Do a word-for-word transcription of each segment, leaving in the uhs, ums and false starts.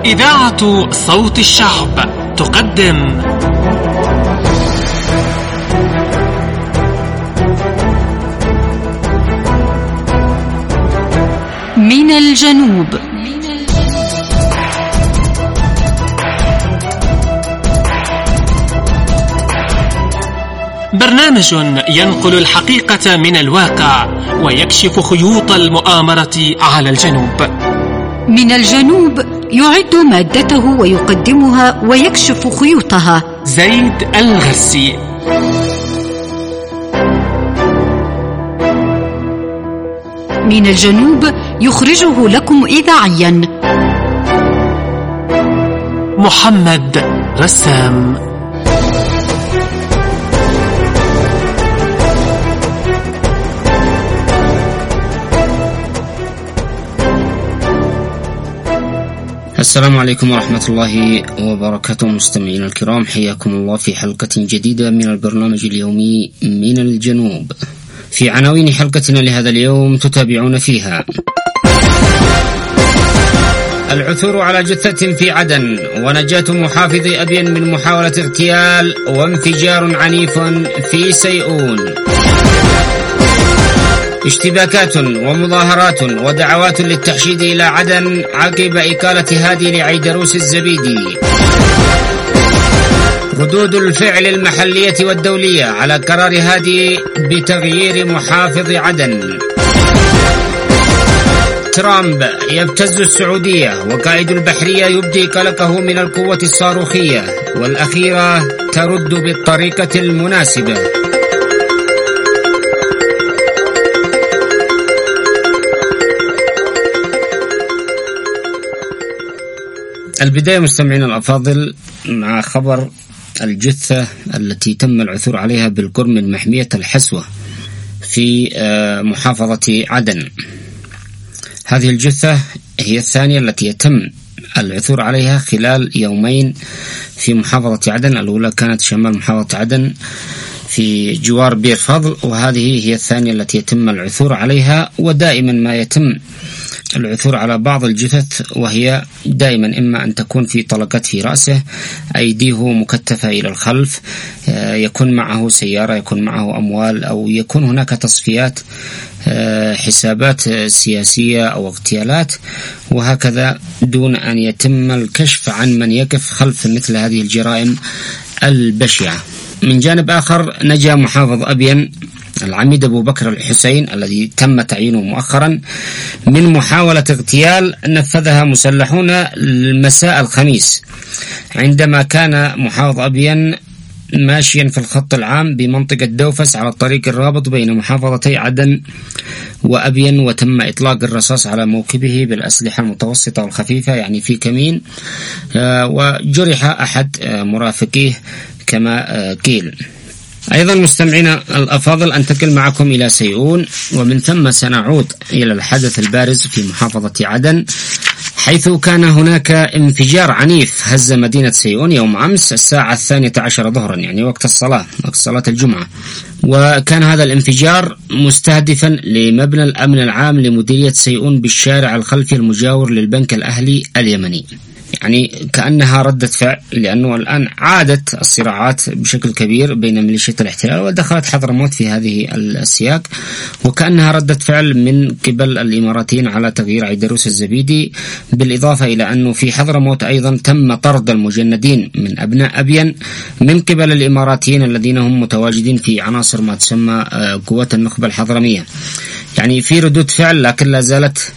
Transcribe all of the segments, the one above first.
إذاعة صوت الشعب تقدم من الجنوب. برنامج ينقل الحقيقة من الواقع ويكشف خيوط المؤامرة على الجنوب. من الجنوب يعد مادته ويقدمها ويكشف خيوطها زيد الغرسي. من الجنوب يخرجه لكم إذاعيا محمد رسام. السلام عليكم ورحمة الله وبركاته. مستمعينا الكرام، حياكم الله في حلقة جديدة من البرنامج اليومي من الجنوب. في عناوين حلقتنا لهذا اليوم تتابعون فيها: العثور على جثة في عدن، ونجاة محافظ أبين من محاولة اغتيال، وانفجار عنيف في سيئون. اشتباكات ومظاهرات ودعوات للتحشيد إلى عدن عقب إقالة هادي لعيدروس الزبيدي. ردود الفعل المحلية والدولية على قرار هادي بتغيير محافظ عدن. ترامب يبتز السعودية، وقائد البحرية يبدي قلقه من القوة الصاروخية، والأخيرة ترد بالطريقة المناسبة. البداية مستمعين الأفاضل مع خبر الجثة التي تم العثور عليها بالقرب من محمية الحسوة في محافظة عدن. هذه الجثة هي الثانية التي يتم العثور عليها خلال يومين في محافظة عدن. الأولى كانت شمال محافظة عدن في جوار بير فضل، وهذه هي الثانية التي يتم العثور عليها. ودائما ما يتم العثور على بعض الجثث وهي دائما إما أن تكون في طلقات في رأسه، أيديه مكتفة إلى الخلف، يكون معه سيارة، يكون معه أموال، أو يكون هناك تصفيات حسابات سياسية أو اغتيالات، وهكذا دون أن يتم الكشف عن من يقف خلف مثل هذه الجرائم البشعة. من جانب آخر، نجا محافظ أبين العميد أبو بكر الحسين الذي تم تعيينه مؤخرا من محاولة اغتيال نفذها مسلحون مساء الخميس، عندما كان محافظ أبين ماشيا في الخط العام بمنطقة دوفس على الطريق الرابط بين محافظتي عدن وأبين، وتم إطلاق الرصاص على موكبه بالأسلحة المتوسطة والخفيفة يعني في كمين، وجرح أحد مرافقيه كما قيل. أيضا مستمعينا الأفاضل، أنتقل معكم إلى سيئون، ومن ثم سنعود إلى الحدث البارز في محافظة عدن، حيث كان هناك انفجار عنيف هز مدينة سيئون يوم أمس الساعة الثانية عشر ظهرا، يعني وقت الصلاة، وقت صلاة الجمعة. وكان هذا الانفجار مستهدفا لمبنى الأمن العام لمديرية سيئون بالشارع الخلفي المجاور للبنك الأهلي اليمني، يعني كأنها ردة فعل، لأنه الآن عادت الصراعات بشكل كبير بين ميليشيات الاحتلال، ودخلت حضرموت في هذه السياق، وكأنها ردة فعل من قبل الإماراتيين على تغيير عيدروس الزبيدي. بالإضافة إلى أنه في حضرموت أيضا تم طرد المجندين من أبناء أبين من قبل الإماراتيين الذين هم متواجدين في عناصر ما تسمى قوات النخبة الحضرمية. يعني في ردود فعل، لكن لا زالت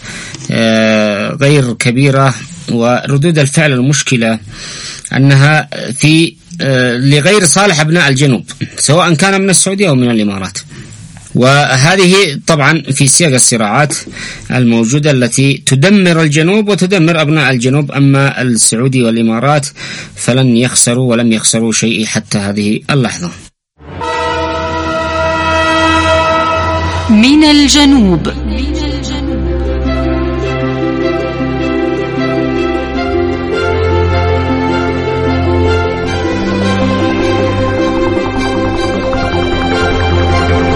غير كبيرة. وردود الفعل المشكلة أنها في لغير صالح أبناء الجنوب، سواء كان من السعودية أو من الإمارات، وهذه طبعا في سياق الصراعات الموجودة التي تدمر الجنوب وتدمر أبناء الجنوب. أما السعودي والإمارات فلن يخسروا ولم يخسروا شيء حتى هذه اللحظة. من الجنوب.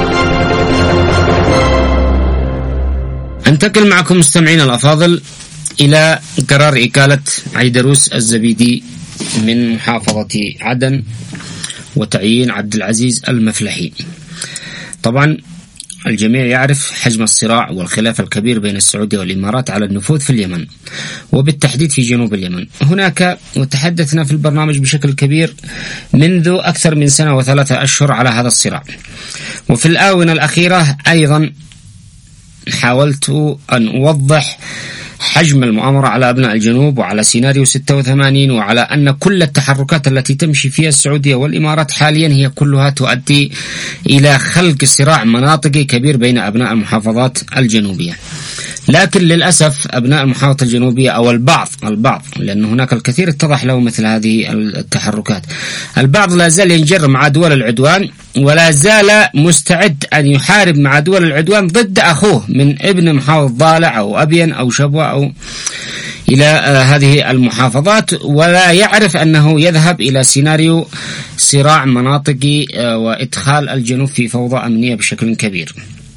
انتقل معكم مستمعين الأفاضل إلى قرار إقالة عيدروس الزبيدي من محافظة عدن وتعيين عبد العزيز المفلحي. طبعا الجميع يعرف حجم الصراع والخلاف الكبير بين السعودية والإمارات على النفوذ في اليمن، وبالتحديد في جنوب اليمن. هناك وتحدثنا في البرنامج بشكل كبير منذ أكثر من سنة وثلاثة أشهر على هذا الصراع، وفي الآونة الأخيرة أيضا حاولت أن أوضح حجم المؤامرة على أبناء الجنوب وعلى سيناريو ستة وثمانين، وعلى أن كل التحركات التي تمشي فيها السعودية والإمارات حاليا هي كلها تؤدي إلى خلق صراع مناطقي كبير بين أبناء المحافظات الجنوبية. لكن للأسف أبناء المحافظة الجنوبية أو البعض البعض لأن هناك الكثير اتضح له مثل هذه التحركات، البعض لا زال ينجر مع دول العدوان ولا زال مستعد أن يحارب مع دول العدوان ضد أخوه من ابن محافظ ضالع أو أبين أو شبوة أو إلى هذه المحافظات، ولا يعرف أنه يذهب إلى سيناريو صراع مناطقي وإدخال الجنوب في فوضى أمنية بشكل كبير.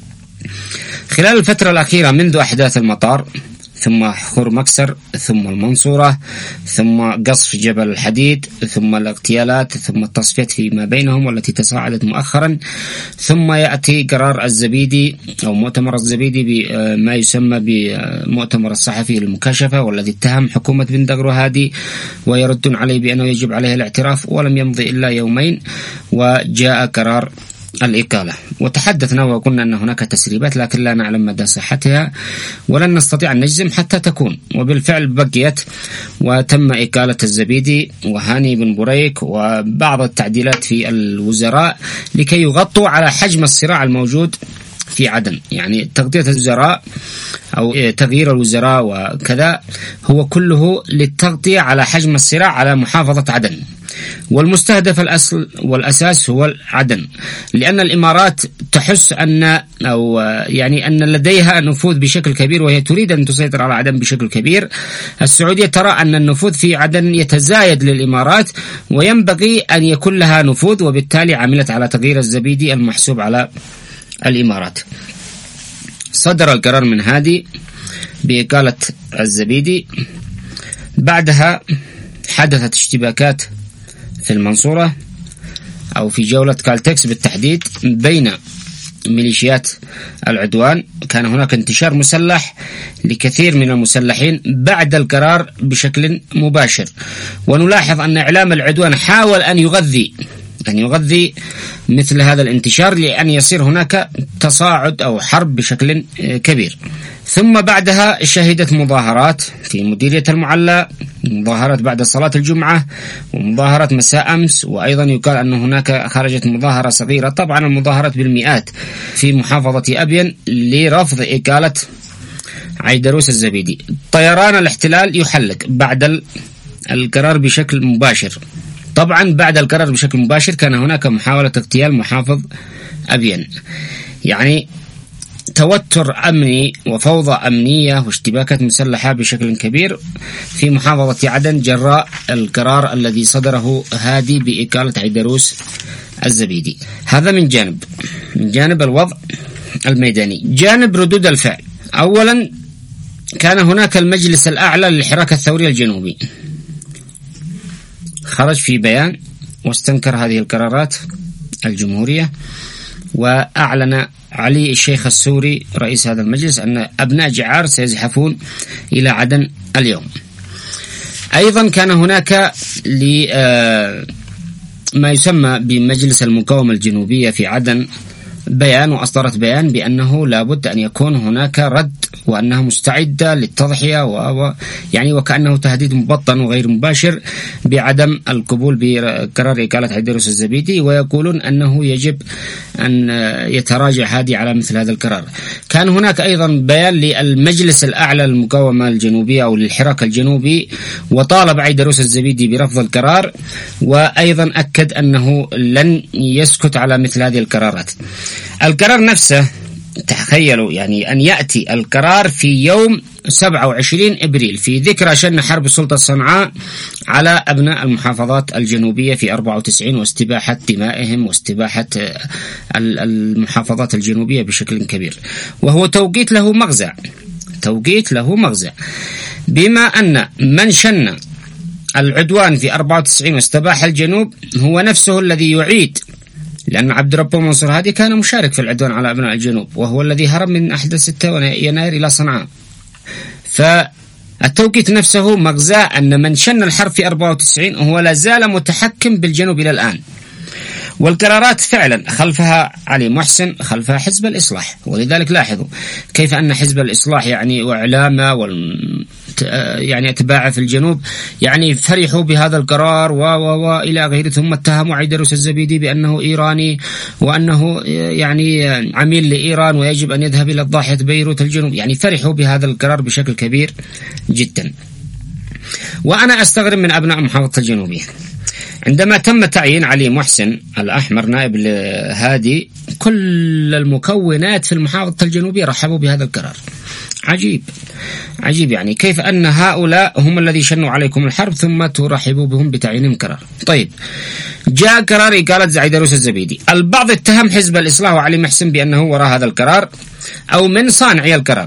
خلال الفترة الأخيرة منذ أحداث المطار ثم خور مكسر ثم المنصورة ثم قصف جبل الحديد ثم الاغتيالات ثم التصفيات فيما بينهم والتي تصاعدت مؤخرا، ثم يأتي قرار الزبيدي أو مؤتمر الزبيدي بما يسمى بمؤتمر الصحفي للمكاشفة، والذي اتهم حكومة بن دغرو هادي ويردون عليه بأنه يجب عليه الاعتراف، ولم يمضي إلا يومين وجاء قرار الإقالة. وتحدثنا وقلنا أن هناك تسريبات لكن لا نعلم مدى صحتها ولن نستطيع أن نجزم حتى تكون، وبالفعل بقيت وتم إقالة الزبيدي وهاني بن بريك وبعض التعديلات في الوزراء لكي يغطوا على حجم الصراع الموجود في عدن. يعني تغطية الوزراء أو تغيير الوزراء وكذا هو كله للتغطية على حجم الصراع على محافظة عدن، والمستهدف الأصل والأساس هو عدن، لأن الإمارات تحس أن أو يعني أن لديها نفوذ بشكل كبير وهي تريد أن تسيطر على عدن بشكل كبير. السعودية ترى أن النفوذ في عدن يتزايد للإمارات وينبغي أن يكون لها نفوذ، وبالتالي عملت على تغيير الزبيدي المحسوب على الإمارات. صدر القرار من هادي بإقالة الزبيدي، بعدها حدثت اشتباكات في المنصورة أو في جولة كالتكس بالتحديد بين ميليشيات العدوان. كان هناك انتشار مسلح لكثير من المسلحين بعد القرار بشكل مباشر، ونلاحظ أن إعلام العدوان حاول أن يغذي أن يغذي مثل هذا الانتشار لأن يصير هناك تصاعد أو حرب بشكل كبير. ثم بعدها شهدت مظاهرات في مديرية المعلى، مظاهرات بعد صلاة الجمعة ومظاهرات مساء أمس، وأيضا يقال أن هناك خرجت مظاهرة صغيرة، طبعا المظاهرات بالمئات في محافظة أبين لرفض إقالة عيدروس الزبيدي. طيران الاحتلال يحلق بعد القرار بشكل مباشر. طبعا بعد القرار بشكل مباشر كان هناك محاولة اغتيال محافظ أبين، يعني توتر أمني وفوضى أمنية واشتباكات مسلحة بشكل كبير في محافظة عدن جراء القرار الذي صدره هادي بإقالة عيدروس الزبيدي. هذا من جانب من جانب الوضع الميداني. جانب ردود الفعل، أولا كان هناك المجلس الأعلى للحراك الثوري الجنوبي خرج في بيان واستنكر هذه القرارات الجمهورية، وأعلن علي الشيخ السوري رئيس هذا المجلس أن أبناء جعار سيزحفون إلى عدن اليوم. أيضا كان هناك ما يسمى بمجلس المقاومة الجنوبية في عدن بيان، وأصدرت بيان بأنه لابد أن يكون هناك رد وأنها مستعدة للتضحية و... يعني وكأنه تهديد مبطن وغير مباشر بعدم القبول بقرار إقالة عيدروس الزبيدي، ويقولون أنه يجب أن يتراجع هادي على مثل هذا القرار. كان هناك أيضا بيان للمجلس الأعلى للمقاومة الجنوبية أو للحراك الجنوبي، وطالب عيدروس الزبيدي برفض القرار، وأيضا أكد أنه لن يسكت على مثل هذه القرارات. القرار نفسه تخيلوا يعني أن يأتي القرار في يوم سبعة وعشرين إبريل في ذكرى شن حرب السلطة الصنعاء على أبناء المحافظات الجنوبية في أربعة وتسعين واستباحة دمائهم واستباحة المحافظات الجنوبية بشكل كبير، وهو توقيت له مغزى. التوقيت له مغزى، بما أن من شن العدوان في أربعة وتسعين واستباح الجنوب هو نفسه الذي يعيد، لأن عبد ربه منصور هادي كان مشارك في العدوان على أبناء الجنوب، وهو الذي هرب من أحداث ستة يناير إلى صنعاء. فالتوقيت نفسه مغزاه أن من شن الحرب في أربعة وتسعين هو لا زال متحكم بالجنوب إلى الآن. والقرارات فعلا خلفها علي محسن، خلفها حزب الإصلاح. ولذلك لاحظوا كيف أن حزب الإصلاح يعني وإعلامه وال يعني أتباعه في الجنوب يعني فرحوا بهذا القرار و و و إلى غيره، ثم اتهموا عيدروس الزبيدي بأنه إيراني وأنه يعني عميل لإيران ويجب أن يذهب إلى ضاحية بيروت الجنوب. يعني فرحوا بهذا القرار بشكل كبير جدا. وأنا أستغرب من أبناء محافظة الجنوبية عندما تم تعيين علي محسن الأحمر نائب هادي، كل المكونات في المحافظة الجنوبية رحبوا بهذا القرار. عجيب عجيب، يعني كيف أن هؤلاء هم الذي شنوا عليكم الحرب ثم ترحبوا بهم بتعيينهم قرار. طيب، جاء قرار إقالة عيدروس الزبيدي. البعض اتهم حزب الإصلاح وعلي محسن بأنه وراء هذا القرار أو من صانعي القرار.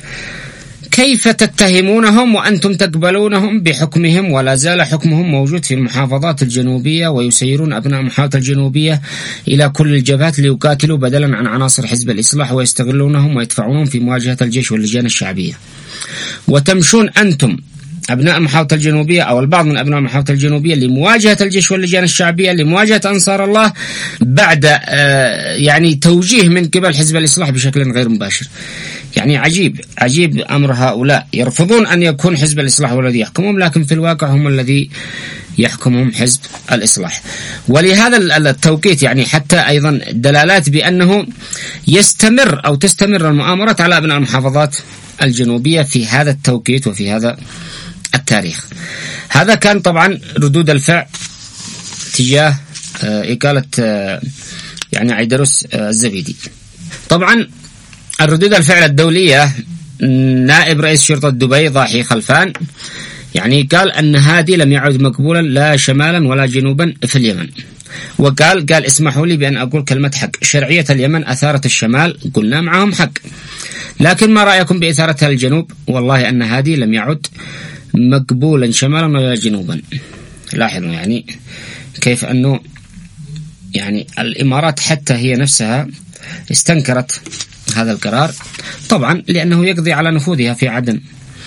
كيف تتهمونهم وأنتم تقبلونهم بحكمهم ولا زال حكمهم موجود في المحافظات الجنوبية، ويسيرون أبناء المحافظة الجنوبية إلى كل الجبهات ليقاتلوا بدلا عن عناصر حزب الإصلاح ويستغلونهم ويدفعونهم في مواجهة الجيش واللجان الشعبية. وتمشون أنتم أبناء المحافظة الجنوبية أو البعض من أبناء المحافظة الجنوبية لمواجهة الجيش واللجان الشعبية، لمواجهة أنصار الله، بعد آه يعني توجيه من قبل حزب الإصلاح بشكل غير مباشر. يعني عجيب عجيب أمر هؤلاء، يرفضون أن يكون حزب الإصلاح هو الذي يحكمهم، لكن في الواقع هم الذي يحكمهم حزب الإصلاح. ولهذا التوقيت يعني حتى أيضا دلالات بأنه يستمر أو تستمر المؤامرات على أبناء المحافظات الجنوبية في هذا التوقيت وفي هذا التاريخ. هذا كان طبعا ردود الفعل تجاه إقالة يعني عيدروس الزبيدي. طبعا الردود الفعل الدولية، نائب رئيس شرطة دبي ضاحي خلفان يعني قال أن هادي لم يعد مقبولا لا شمالا ولا جنوبا في اليمن، وقال قال اسمحوا لي بأن أقول كلمة حق، شرعية اليمن أثارت الشمال، قلنا معهم حق، لكن ما رأيكم بإثارتها الجنوب؟ والله أن هادي لم يعد مقبولا شمالا ولا جنوبا. لاحظوا يعني كيف أنه يعني الإمارات حتى هي نفسها استنكرت هذا القرار، طبعا لأنه يقضي على نفوذها في عدن.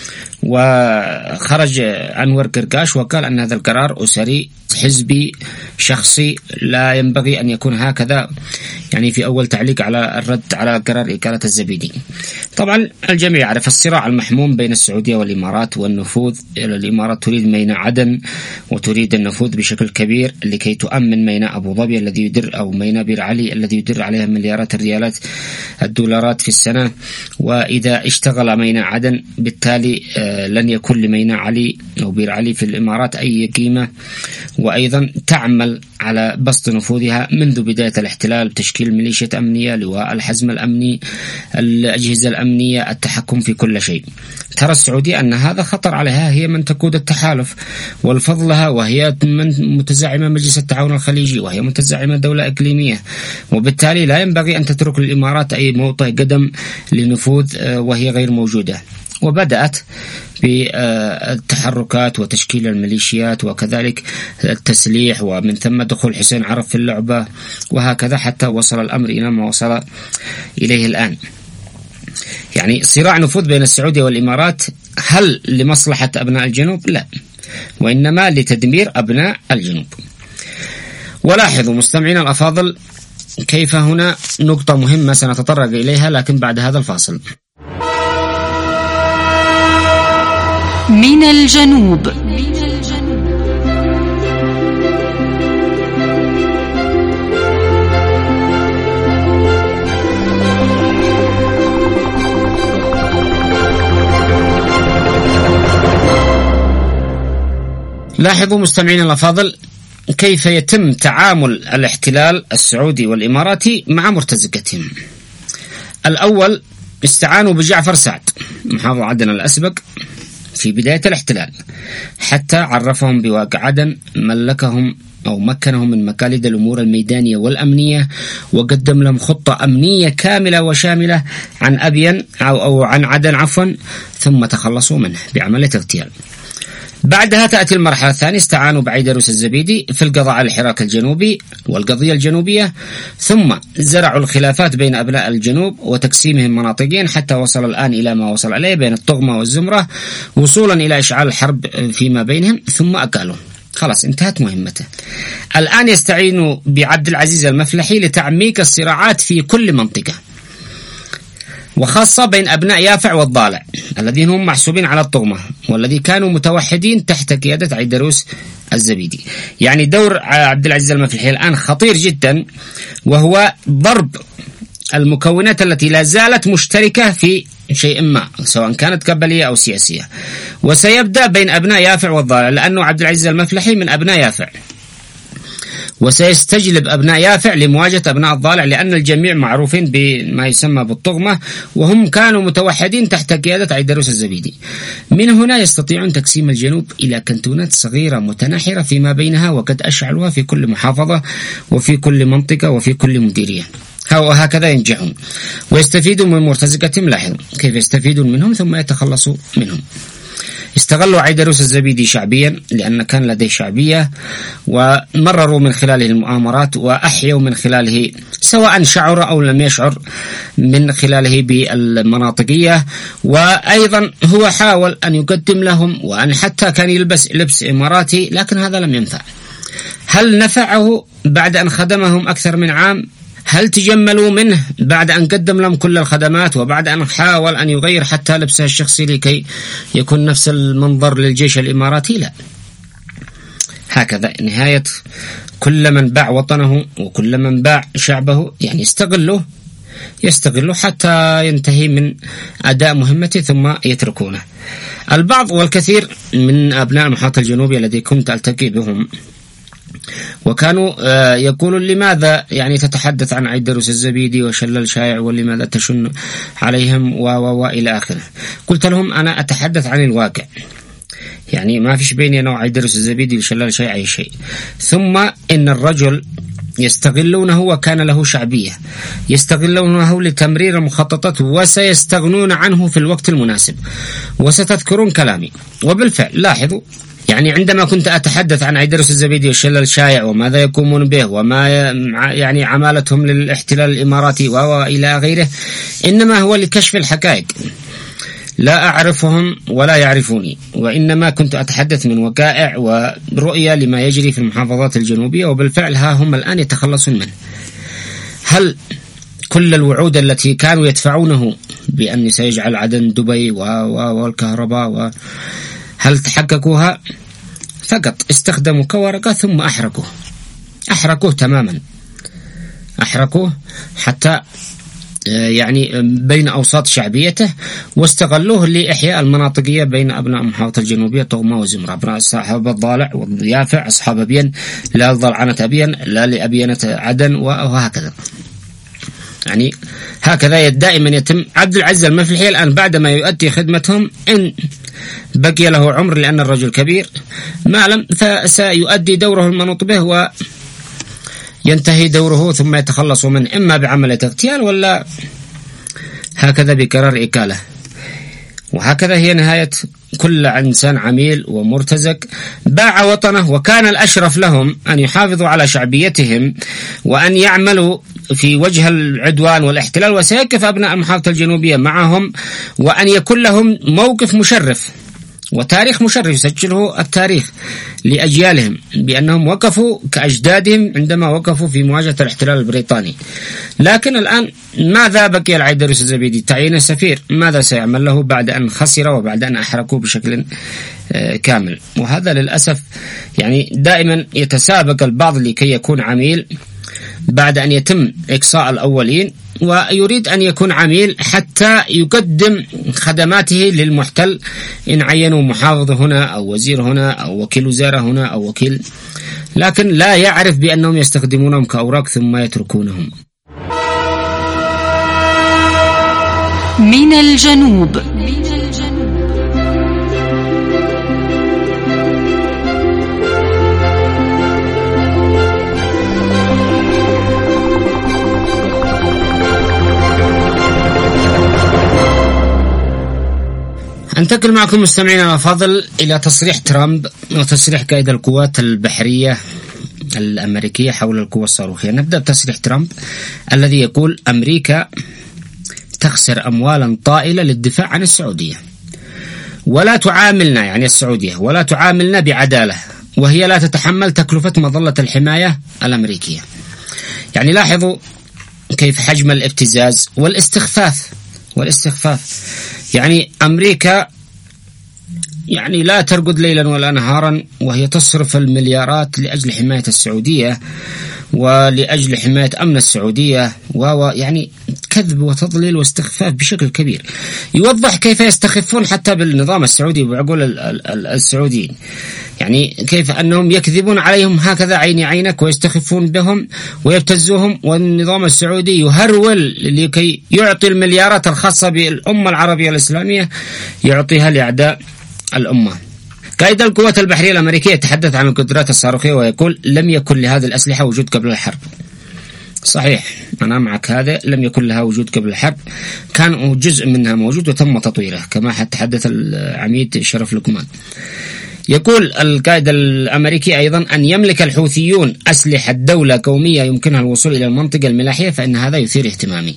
وخرج أنور قرقاش وقال أن هذا القرار أسري حزبي شخصي لا ينبغي أن يكون هكذا، يعني في أول تعليق على الرد على قرار إقالة الزبيدي. طبعا الجميع يعرف الصراع المحموم بين السعودية والإمارات والنفوذ. الإمارات تريد ميناء عدن وتريد النفوذ بشكل كبير لكي تؤمن ميناء أبو ظبي الذي يدر أو ميناء بير علي الذي يدر عليها مليارات الريالات الدولارات في السنة. وإذا اشتغل ميناء عدن بالتالي لن يكون لميناء علي أو بير علي في الإمارات أي قيمة. وأيضا تعمل على بسط نفوذها منذ بداية الاحتلال، تشكيل ميليشيا أمنية، لواء الحزم الأمني، الأجهزة الأمنية، التحكم في كل شيء. ترى السعودية أن هذا خطر عليها، هي من تقود التحالف والفضل لها، وهي من متزعمة مجلس التعاون الخليجي، وهي متزعمة دولة إقليمية، وبالتالي لا ينبغي أن تترك للإمارات أي موطئ قدم لنفوذ وهي غير موجودة. وبدأت بالتحركات وتشكيل الميليشيات وكذلك التسليح، ومن ثم دخول حسين عرف في اللعبة، وهكذا حتى وصل الأمر إلى ما وصل إليه الآن. يعني صراع نفوذ بين السعودية والإمارات هل لمصلحة أبناء الجنوب؟ لا، وإنما لتدمير أبناء الجنوب. ولاحظوا مستمعين الأفاضل كيف هنا نقطة مهمة سنتطرق إليها لكن بعد هذا الفاصل. من الجنوب. لاحظوا مستمعين الأفاضل كيف يتم تعامل الاحتلال السعودي والإماراتي مع مرتزقتهم. الأول استعانوا بجعفر سعد محافظ عدن الأسبق في بداية الاحتلال حتى عرفهم بواقع عدن، ملكهم أو مكنهم من مكاليد الأمور الميدانية والأمنية، وقدم لهم خطة أمنية كاملة وشاملة عن أبين أو, أو عن عدن عفوا، ثم تخلصوا منه بعملية اغتيال. بعدها تأتي المرحلة الثانية، استعانوا بعيدروس الزبيدي في القضاء على الحراك الجنوبي والقضية الجنوبية، ثم زرعوا الخلافات بين أبناء الجنوب وتقسيمهم مناطقيا حتى وصل الآن إلى ما وصل عليه بين الطغمة والزمرة، وصولا إلى إشعال الحرب فيما بينهم، ثم أقالوا. خلاص انتهت مهمته. الآن يستعينوا بعبد العزيز المفلحي لتعميق الصراعات في كل منطقة، وخاصة بين أبناء يافع والضالع الذين هم محسوبين على الطغمة والذي كانوا متوحدين تحت قيادة عيدروس الزبيدي. يعني دور عبد العزيز المفلحي الآن خطير جدا، وهو ضرب المكونات التي لا زالت مشتركة في شيء ما، سواء كانت قبلية أو سياسية، وسيبدأ بين أبناء يافع والضالع، لأنه عبد العزيز المفلحي من أبناء يافع، وسيستجلب أبناء يافع لمواجهة أبناء الضالع، لأن الجميع معروفين بما يسمى بالطغمة، وهم كانوا متوحدين تحت قيادة عيدروس الزبيدي. من هنا يستطيعون تقسيم الجنوب إلى كنتونات صغيرة متناحرة فيما بينها، وقد أشعلوها في كل محافظة وفي كل منطقة وفي كل مديرية، وهكذا ينجحون ويستفيدون من مرتزقتهم. لاحظوا كيف يستفيدون منهم ثم يتخلصوا منهم. استغلوا عيدروس الزبيدي شعبيا لأن كان لديه شعبية، ومرروا من خلاله المؤامرات، وأحيوا من خلاله سواء شعر أو لم يشعر من خلاله بالمناطقية. وأيضا هو حاول أن يقدم لهم، وأن حتى كان يلبس لبس إماراتي، لكن هذا لم ينفع. هل نفعه بعد أن خدمهم أكثر من عام؟ هل تجملوا منه بعد أن قدم لهم كل الخدمات، وبعد أن حاول أن يغير حتى لبسه الشخصي لكي يكون نفس المنظر للجيش الإماراتي؟ لا. هكذا نهاية كل من باع وطنه وكل من باع شعبه، يعني يستغله يستغله حتى ينتهي من أداء مهمته ثم يتركونه. البعض والكثير من أبناء المحيط الجنوبي الذي كنت ألتقي بهم وكانوا يقولون لماذا يعني تتحدث عن عيدروس الزبيدي وشلال شايع، ولماذا تشن عليهم و و إلى آخره. قلت لهم أنا أتحدث عن الواقع، يعني ما فيش بيني أنا وعيدروس الزبيدي وشلال شايع أي شيء. ثم إن الرجل يستغلونه وكان له شعبية، يستغلونه لتمرير المخططات، وسيستغنون عنه في الوقت المناسب، وستذكرون كلامي. وبالفعل لاحظوا، يعني عندما كنت أتحدث عن عيدروس الزبيدي والشلال الشايع وماذا يقومون به وما يعني عمالتهم للاحتلال الإماراتي وإلى غيره، إنما هو لكشف الحقائق. لا أعرفهم ولا يعرفوني، وإنما كنت أتحدث من وقائع ورؤية لما يجري في المحافظات الجنوبية، وبالفعل ها هم الآن يتخلصون منه. هل كل الوعود التي كانوا يدفعونه بأن سيجعل عدن دبي والكهرباء و هل تحققوها؟ فقط استخدموا كورقة ثم أحرقوه أحرقوه تماما، أحرقوه حتى يعني بين أوساط شعبيته، واستغلوه لإحياء المناطقية بين أبناء المحافظة الجنوبية طغمة وزمرة، أبناء أصحاب الضالع واليافع أصحاب أبين، لا ضلعنة أبين لا لأبينة عدن، وهكذا. يعني هكذا دائما يتم. عبد العزيز المفلحي الآن بعدما يؤدي خدمتهم إن بقي له عمر، لأن الرجل كبير، ما لم فسيؤدي دوره المنوط به وينتهي دوره، ثم يتخلص منه إما بعملية اغتيال ولا هكذا بقرار إكالة. وهكذا هي نهاية كل إنسان عميل ومرتزق باع وطنه، وكان الأشرف لهم أن يحافظوا على شعبيتهم وأن يعملوا في وجه العدوان والاحتلال، وسيقف أبناء المحافظة الجنوبية معهم، وأن يكون لهم موقف مشرف وتاريخ مشرف يسجله التاريخ لأجيالهم بأنهم وقفوا كأجدادهم عندما وقفوا في مواجهة الاحتلال البريطاني. لكن الآن ماذا بقي العيدروس الزبيدي؟ تعيين السفير، ماذا سيعمل له بعد أن خسر وبعد أن أحرقوه بشكل كامل؟ وهذا للأسف يعني دائما يتسابق البعض لكي يكون عميل بعد أن يتم إقصاء الأولين، ويريد أن يكون عميل حتى يقدم خدماته للمحتل إن عينوا محافظ هنا أو وزير هنا أو وكيل وزارة هنا أو وكيل، لكن لا يعرف بأنهم يستخدمونهم كأوراق ثم يتركونهم. من الجنوب. أنتقل معكم مستمعينا الأفاضل إلى تصريح ترامب وتصريح قائد القوات البحرية الأمريكية حول القوة الصاروخية. نبدأ بتصريح ترامب الذي يقول: أمريكا تخسر أموالا طائلة للدفاع عن السعودية، ولا تعاملنا، يعني السعودية، ولا تعاملنا بعدالة، وهي لا تتحمل تكلفة مظلة الحماية الأمريكية. يعني لاحظوا كيف حجم الابتزاز والاستخفاف والاستخفاف يعني أمريكا يعني لا ترقد ليلا ولا نهارا وهي تصرف المليارات لأجل حماية السعودية ولأجل حماية أمن السعودية، ويعني كذب وتضليل واستخفاف بشكل كبير. يوضح كيف يستخفون حتى بالنظام السعودي وعقول السعوديين، يعني كيف أنهم يكذبون عليهم هكذا عيني عينك ويستخفون بهم ويبتزوهم، والنظام السعودي يهرول لكي يعطي المليارات الخاصة بالأمة العربية الإسلامية يعطيها لأعداء الأمة. قائد القوات البحرية الأمريكية يتحدث عن القدرات الصاروخية ويقول: لم يكن لهذه الأسلحة وجود قبل الحرب. صحيح، أنا معك، هذا لم يكن لها وجود قبل الحرب، كان جزء منها موجود وتم تطويره كما تحدث العميد شرف لقمان. يقول القائد الأمريكي أيضا: أن يملك الحوثيون أسلحة دولة قومية يمكنها الوصول إلى المنطقة الملاحية فإن هذا يثير اهتمامي.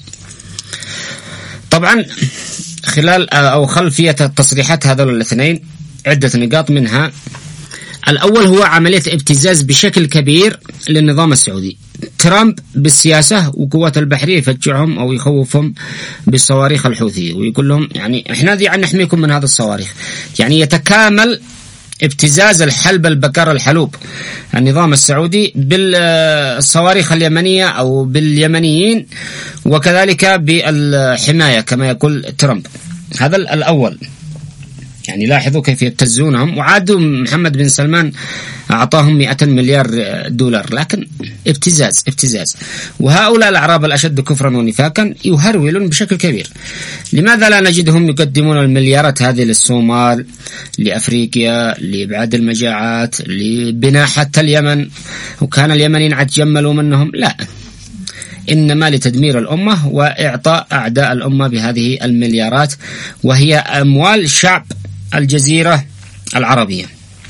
طبعا خلال أو خلفية التصريحات هذول الاثنين عدة نقاط، منها الأول هو عملية ابتزاز بشكل كبير للنظام السعودي. ترامب بالسياسة وقوات البحرية يفجعهم أو يخوفهم بالصواريخ الحوثية ويقول لهم يعني إحنا ذي عن نحميكم من هذا الصواريخ. يعني يتكامل ابتزاز الحلب البكر الحلوب النظام السعودي بالصواريخ اليمنية أو باليمنيين، وكذلك بالحماية كما يقول ترامب. هذا الأول. يعني لاحظوا كيف يبتزونهم، وعادوا محمد بن سلمان أعطاهم مئة مليار دولار، لكن ابتزاز ابتزاز. وهؤلاء الأعراب الأشد كفرا ونفاقا يهرولون بشكل كبير. لماذا لا نجدهم يقدمون المليارات هذه للصومال، لأفريقيا، لإبعاد المجاعات، لبناء حتى اليمن، وكان اليمنيين عتجملوا منهم؟ لا، إنما لتدمير الأمة وإعطاء أعداء الأمة بهذه المليارات، وهي أموال شعب الجزيرة العربية.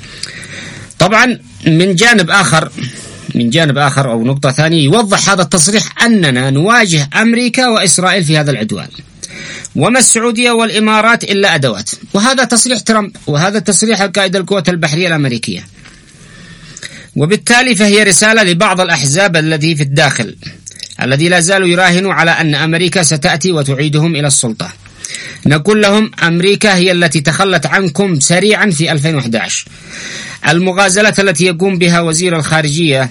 طبعا من جانب آخر من جانب آخر أو نقطة ثانية، يوضح هذا التصريح أننا نواجه أمريكا وإسرائيل في هذا العدوان، وما السعودية والإمارات إلا أدوات. وهذا تصريح ترامب، وهذا تصريح قائد القوات البحرية الأمريكية، وبالتالي فهي رسالة لبعض الأحزاب الذي في الداخل الذي لا زالوا يراهنوا على أن أمريكا ستأتي وتعيدهم إلى السلطة. نقول لهم: أمريكا هي التي تخلت عنكم سريعا في ألفين وأحد عشر. المغازلة التي يقوم بها وزير الخارجية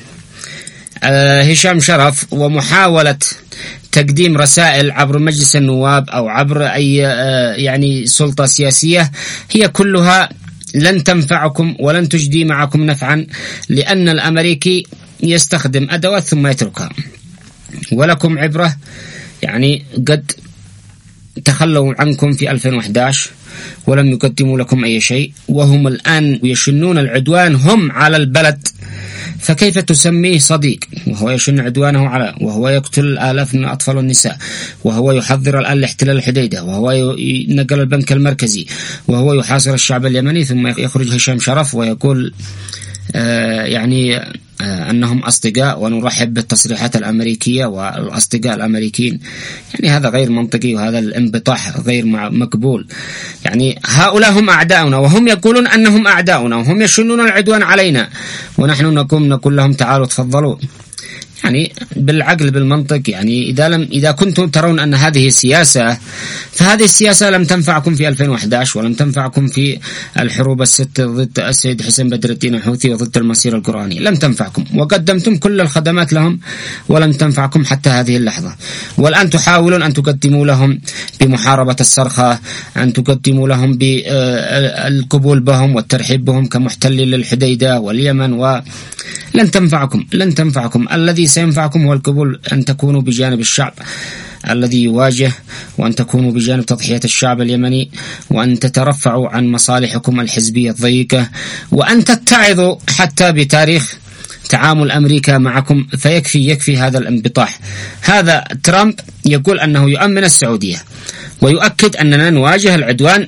هشام شرف ومحاولة تقديم رسائل عبر مجلس النواب أو عبر أي يعني سلطة سياسية هي كلها لن تنفعكم ولن تجدي معكم نفعا، لأن الأمريكي يستخدم أدوات ثم يتركها. ولكم عبرة، يعني قد تخلوا عنكم في ألفين وأحد عشر ولم يقدموا لكم أي شيء، وهم الآن يشنون العدوان هم على البلد، فكيف تسميه صديق وهو يشن عدوانه على وهو يقتل آلاف من الأطفال والنساء، وهو يحضر الآن لاحتلال الحديدة، وهو ينقل البنك المركزي، وهو يحاصر الشعب اليمني، ثم يخرج هشام شرف ويقول آه يعني آه أنهم أصدقاء ونرحب بالتصريحات الأمريكية والأصدقاء الأمريكيين. يعني هذا غير منطقي، وهذا الانبطاح غير مقبول. يعني هؤلاء هم أعداؤنا، وهم يقولون أنهم أعداؤنا، وهم يشنون العدوان علينا، ونحن نقوم نقول لهم تعالوا تفضلوا. يعني بالعقل بالمنطق، يعني إذا لم إذا كنتم ترون أن هذه سياسة، فهذه السياسة لم تنفعكم في ألفين وأحد عشر ولم تنفعكم في الحروب الست ضد السيد حسين بدر الدين الحوثي وضد المسير القرآني، لم تنفعكم، وقدمتم كل الخدمات لهم ولم تنفعكم حتى هذه اللحظة. والآن تحاولون أن تقدموا لهم بمحاربة الصرخة، أن تقدموا لهم بالقبول بهم والترحيب بهم كمحتلين للحديدة واليمن، ولن تنفعكم لن تنفعكم. الذي سينفعكم هو القبول، أن تكونوا بجانب الشعب الذي يواجه، وأن تكونوا بجانب تضحية الشعب اليمني، وأن تترفعوا عن مصالحكم الحزبية الضيقة، وأن تتعظوا حتى بتاريخ تعامل أمريكا معكم، فيكفي يكفي هذا الانبطاح. هذا ترامب يقول أنه يؤمن السعودية ويؤكد أننا نواجه العدوان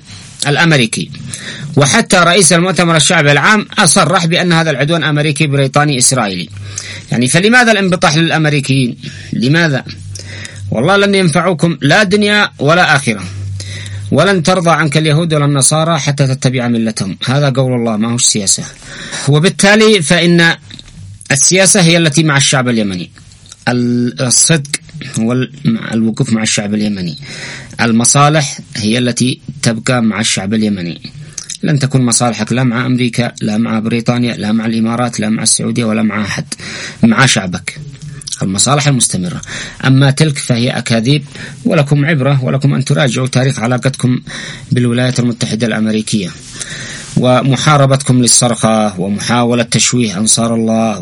الأمريكي، وحتى رئيس المؤتمر الشعبي العام أصرح بأن هذا العدوان أمريكي بريطاني إسرائيلي. يعني فلماذا الانبطاح للأمريكيين؟ لماذا؟ والله لن ينفعوكم لا دنيا ولا آخرة، ولن ترضى عنك اليهود ولا النصارى حتى تتبع ملتهم. هذا قول الله ما هو السياسة. وبالتالي فإن السياسة هي التي مع الشعب اليمني، الصدق والوقوف مع الشعب اليمني، المصالح هي التي تبقى مع الشعب اليمني. لن تكون مصالحك لا مع أمريكا لا مع بريطانيا لا مع الإمارات لا مع السعودية ولا مع أحد، مع شعبك المصالح المستمرة. أما تلك فهي أكاذيب، ولكم عبرة ولكم أن تراجعوا تاريخ علاقتكم بالولايات المتحدة الأمريكية ومحاربتكم للسرقة ومحاولة تشويه أنصار الله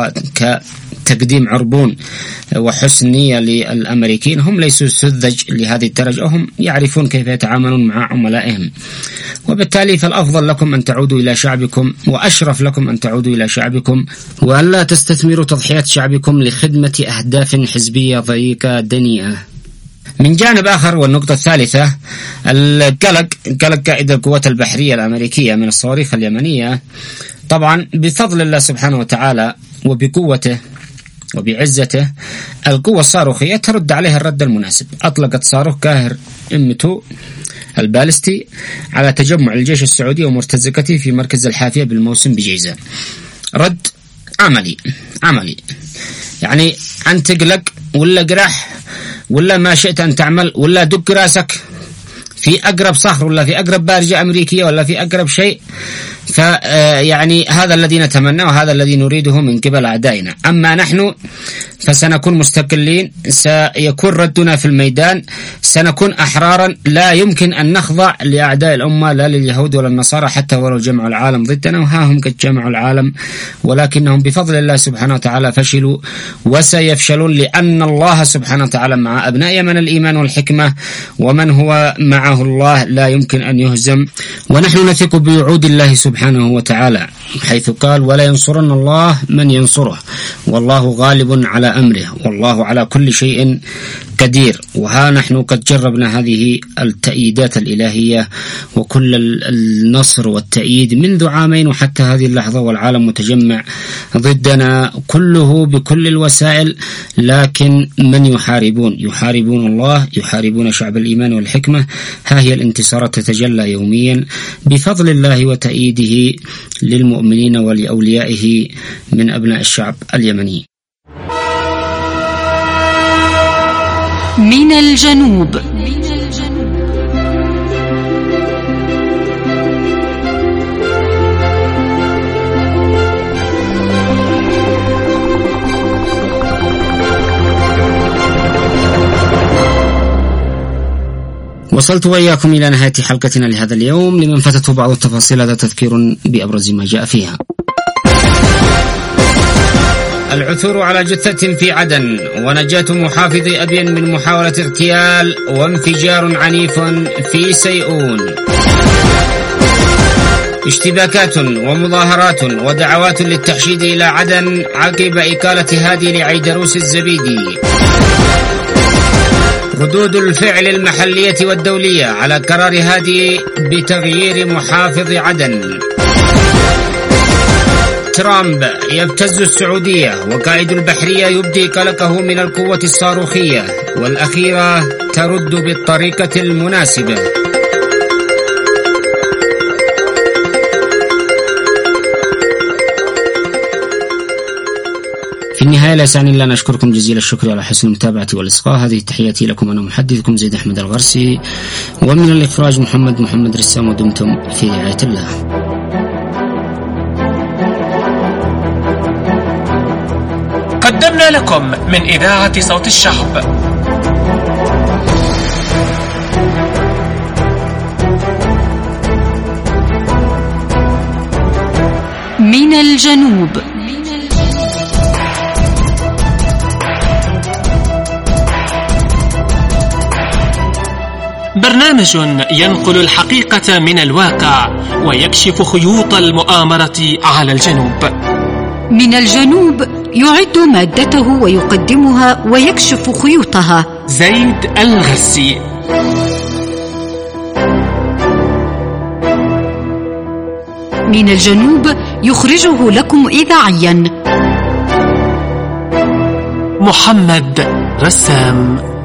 وكتقديم عربون وحسن نية للأمريكيين. هم ليسوا سذج لهذه الدرجة، وهم يعرفون كيف يتعاملون مع عملائهم. وبالتالي فالأفضل لكم أن تعودوا إلى شعبكم، وأشرف لكم أن تعودوا إلى شعبكم، وألا تستثمروا تضحيات شعبكم لخدمة أهداف حزبية ضيقة دنيئة. من جانب آخر، والنقطة الثالثة، القلق قلق قائد القوات البحرية الأمريكية من الصواريخ اليمنية. طبعا بفضل الله سبحانه وتعالى وبقوته وبعزته القوة الصاروخية ترد عليها الرد المناسب. أطلقت صاروخ قاهر إم تو البالستي على تجمع الجيش السعودي ومرتزقته في مركز الحافية بالموسم بجيزان. رد عملي عملي يعني أن تقلق ولا قرح ولا ما شئت أن تعمل ولا دق راسك في أقرب صخر ولا في أقرب بارجة أمريكية ولا في أقرب شيء. فيعني هذا الذي نتمناه وهذا الذي نريده من قبل أعدائنا. أما نحن فسنكون مستقلين، سيكون ردنا في الميدان، سنكون أحرارا، لا يمكن أن نخضع لأعداء الأمة لا لليهود ولا النصارى حتى ولو جمعوا العالم ضدنا. وها هم قد جمعوا العالم، ولكنهم بفضل الله سبحانه وتعالى فشلوا وسيفشلون، لأن الله سبحانه وتعالى مع أبناء يمن الإيمان والحكمة، ومن هو معه الله لا يمكن أن يهزم. ونحن نثق بوعود الله سبحانه وتعالى حيث قال: ولا ينصرن الله من ينصره والله غالب على أمره والله على كل شيء قدير. وها نحن قد جربنا هذه التأييدات الإلهية وكل النصر والتأييد منذ عامين وحتى هذه اللحظة، والعالم متجمع ضدنا كله بكل الوسائل. لكن من يحاربون؟ يحاربون الله، يحاربون شعب الإيمان والحكمة. ها هي الانتصارات تتجلى يوميا بفضل الله وتأييده للمؤمنين ولأوليائه من أبناء الشعب اليمني. من الجنوب. وصلت وإياكم إلى نهاية حلقتنا لهذا اليوم. لمن فاتته بعض التفاصيل هذا تذكير بأبرز ما جاء فيها. العثور على جثة في عدن، ونجاة محافظ أبين من محاولة اغتيال، وانفجار عنيف في سيئون. اشتباكات ومظاهرات ودعوات للتحشيد إلى عدن عقب إقالة هادي لعيدروس الزبيدي. ردود الفعل المحلية والدولية على قرار هادي بتغيير محافظ عدن. ترامب يبتز السعودية، وقائد البحرية يبدي قلقه من القوة الصاروخية، والأخيرة ترد بالطريقة المناسبة. في النهاية لا يسعني إلا أن أشكركم جزيل الشكر على حسن المتابعة والإصغاء. هذه تحياتي لكم، أنا محدثكم زيد أحمد الغرسي، ومن الإخراج محمد محمد رسام، ودمتم في رعاية الله. قدمنا لكم من إذاعة صوت الشعب من الجنوب. برنامج ينقل الحقيقة من الواقع ويكشف خيوط المؤامرة على الجنوب. من الجنوب يعد مادته ويقدمها ويكشف خيوطها زيد الغرسي. من الجنوب يخرجه لكم إذاعيا محمد رسام.